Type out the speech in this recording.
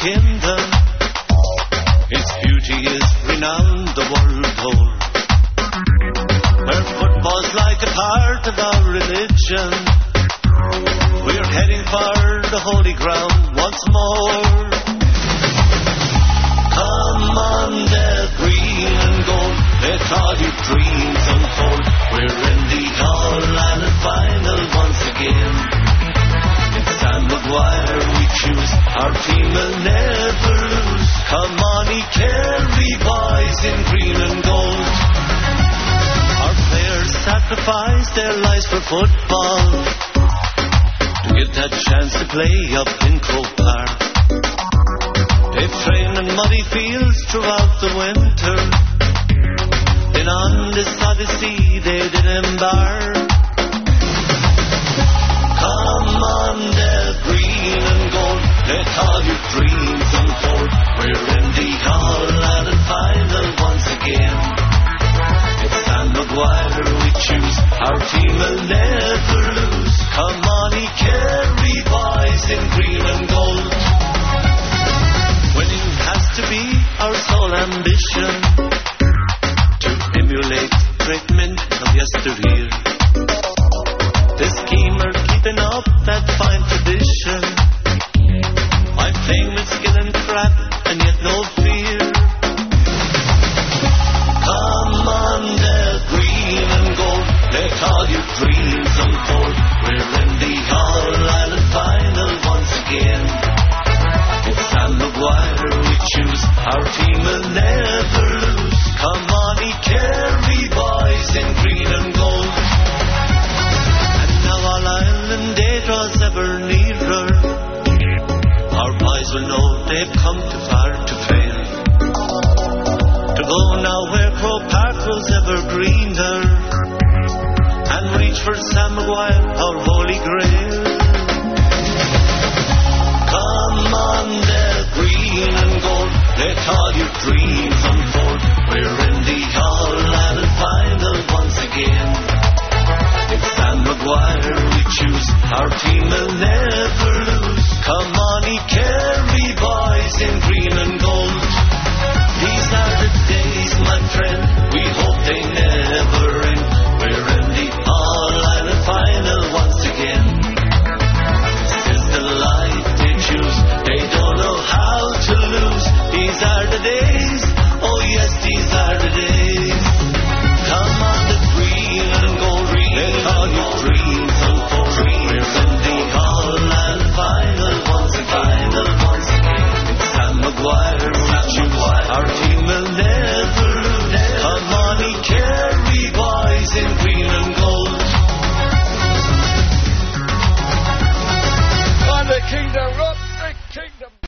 kingdom. Its beauty is renowned the world o'er. Where football's like a part of our religion, we're heading for the holy ground once more. Come on, the green and gold, let all your dreams unfold. We're in the All-Ireland final once again. It's Sam Maguire we choose, our team will never lose. Come on, Kerry boys in green and gold. Our players sacrifice their lives for football to get that chance to play up in Croke Park. They've trained in muddy fields throughout the winter. Then on this odyssey they did embark. Come on, the green and gold, let all your dreams unfold. We're in the All-Ireland final once again. It's Sam Maguire we choose, our team will never lose. Come on, Kerry boys in green and gold. Winning has to be our sole ambition, to emulate great men of yesteryear. This team are keeping up that fine tradition, by playing with skill and craft and yet no fear. Come on, the green and gold, let all your dreams unfold. We're in the All-Ireland final once again. It's Sam Maguire we choose, our team will never lose. Come on, Kerry boys in green and gold. And now All-Ireland Day draws ever nearer. Our boys will know they've come too far to fail, to go now where Croke Park grows ever greener, and reach for Sam Maguire